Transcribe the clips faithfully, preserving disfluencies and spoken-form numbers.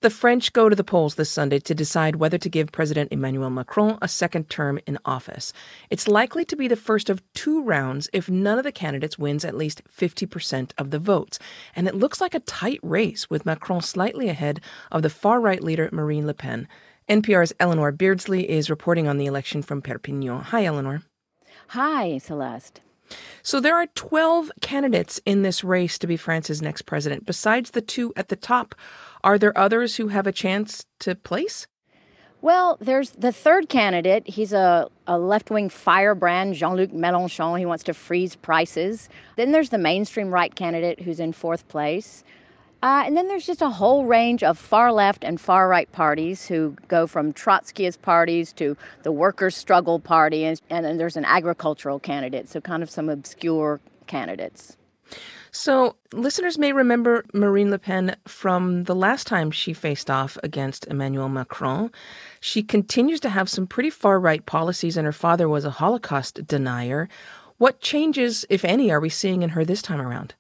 The French go to the polls this Sunday to decide whether to give President Emmanuel Macron a second term in office. It's likely to be the first of two rounds if none of the candidates wins at least fifty percent of the votes. And it looks like a tight race, with Macron slightly ahead of the far-right leader Marine Le Pen. N P R's Eleanor Beardsley is reporting on the election from Perpignan. Hi, Eleanor. Hi, Celeste. So there are twelve candidates in this race to be France's next president. Besides the two at the top, are there others who have a chance to place? Well, there's the third candidate. He's a, a left-wing firebrand, Jean-Luc Mélenchon. He wants to freeze prices. Then there's the mainstream right candidate who's in fourth place. Uh, and then there's just a whole range of far-left and far-right parties who go from Trotskyist parties to the Workers' Struggle Party, and, and, and there's an agricultural candidate, so kind of some obscure candidates. So listeners may remember Marine Le Pen from the last time she faced off against Emmanuel Macron. She continues to have some pretty far-right policies, and her father was a Holocaust denier. What changes, if any, are we seeing in her this time around?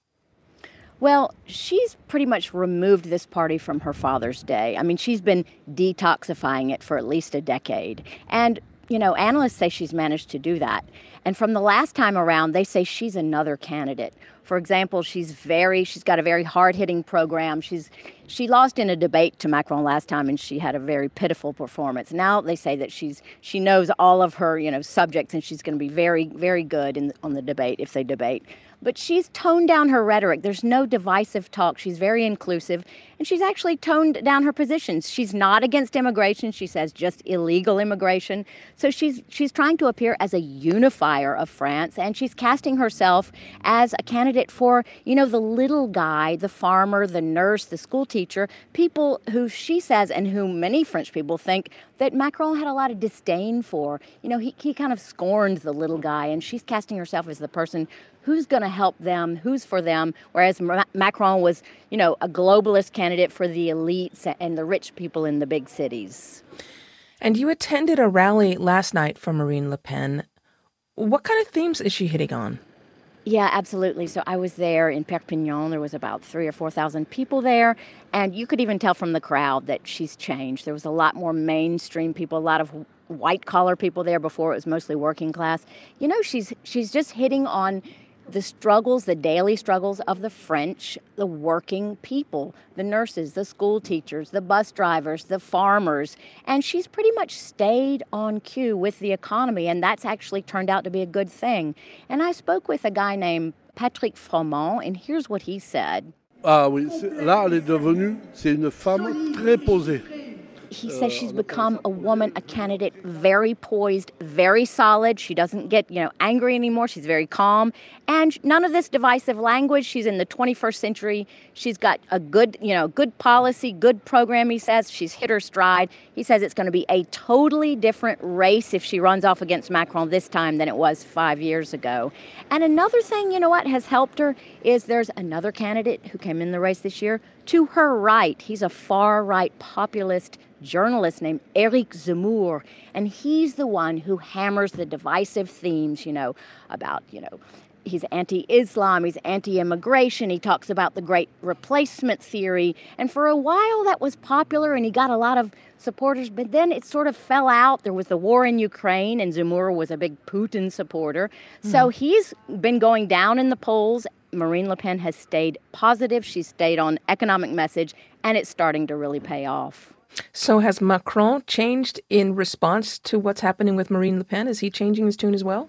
Well, she's pretty much removed this party from her father's day. I mean, she's been detoxifying it for at least a decade. And, you know, analysts say she's managed to do that. And from the last time around, they say she's another candidate. For example, she's very, she's got a very hard-hitting program. She's, she lost in a debate to Macron last time, and she had a very pitiful performance. Now they say that she's, she knows all of her, you know, subjects, and she's going to be very, very good in, on the debate if they debate. But she's toned down her rhetoric. There's no divisive talk. She's very inclusive, and she's actually toned down her positions. She's not against immigration. She says just illegal immigration. So she's she's trying to appear as a unifier of France, and she's casting herself as a candidate for, you know, the little guy, the farmer, the nurse, the school teacher, people who she says, and who many French people think, that Macron had a lot of disdain for. You know, he, he kind of scorned the little guy, and she's casting herself as the person who's going to help them, who's for them, whereas Ma- Macron was, you know, a globalist candidate for the elites and the rich people in the big cities. And you attended a rally last night for Marine Le Pen. What kind of themes is she hitting on? Yeah, absolutely. So I was there in Perpignan. There was about three or four thousand people there, and you could even tell from the crowd that she's changed. There was a lot more mainstream people, a lot of white collar people there. Before it was mostly working class. You know, she's she's just hitting on the struggles, the daily struggles of the French, the working people, the nurses, the school teachers, the bus drivers, the farmers. And she's pretty much stayed on cue with the economy, and that's actually turned out to be a good thing. And I spoke with a guy named Patrick Froment, and here's what he said. Ah oui, là, elle est devenue, c'est une femme très posée. He says she's become a woman, a candidate, very poised, very solid. She doesn't get, you know, angry anymore. She's very calm. And none of this divisive language. She's in the twenty-first century. She's got a good, you know, good policy, good program, he says. She's hit her stride. He says it's going to be a totally different race if she runs off against Macron this time than it was five years ago. And another thing, you know what, has helped her is there's another candidate who came in the race this year to her right. He's a far-right populist journalist named Éric Zemmour, and he's the one who hammers the divisive themes, you know, about, you know, he's anti-Islam, he's anti-immigration, he talks about the great replacement theory, and for a while that was popular and he got a lot of supporters, but then it sort of fell out. There was the war in Ukraine, and Zemmour was a big Putin supporter, mm. so he's been going down in the polls. Marine Le Pen has stayed positive, she's stayed on economic message, and it's starting to really pay off. So has Macron changed in response to what's happening with Marine Le Pen? Is he changing his tune as well?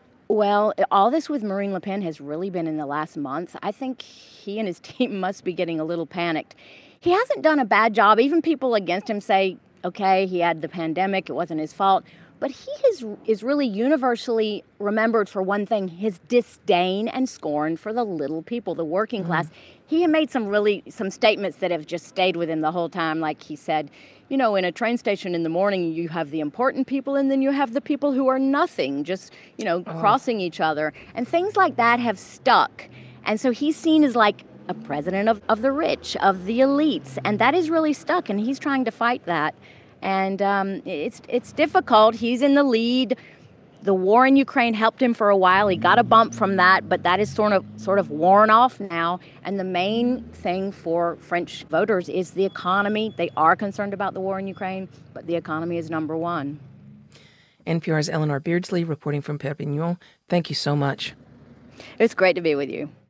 Well, all this with Marine Le Pen has really been in the last month. I think he and his team must be getting a little panicked. He hasn't done a bad job. Even people against him say, okay, he had the pandemic, it wasn't his fault. But he is, is really universally remembered for one thing, his disdain and scorn for the little people, the working mm-hmm. class. He had made some really, some statements that have just stayed with him the whole time. Like he said, you know, in a train station in the morning, you have the important people and then you have the people who are nothing, just, you know, oh. crossing each other. And things like that have stuck. And so he's seen as like a president of, of the rich, of the elites. And that is really stuck. And he's trying to fight that. And um, it's it's difficult. He's in the lead The war in Ukraine helped him for a while. He got a bump from that, but that is sort of sort of worn off now. And the main thing for French voters is the economy. They are concerned about the war in Ukraine, but the economy is number one. N P R's Eleanor Beardsley reporting from Perpignan. Thank you so much. It's great to be with you.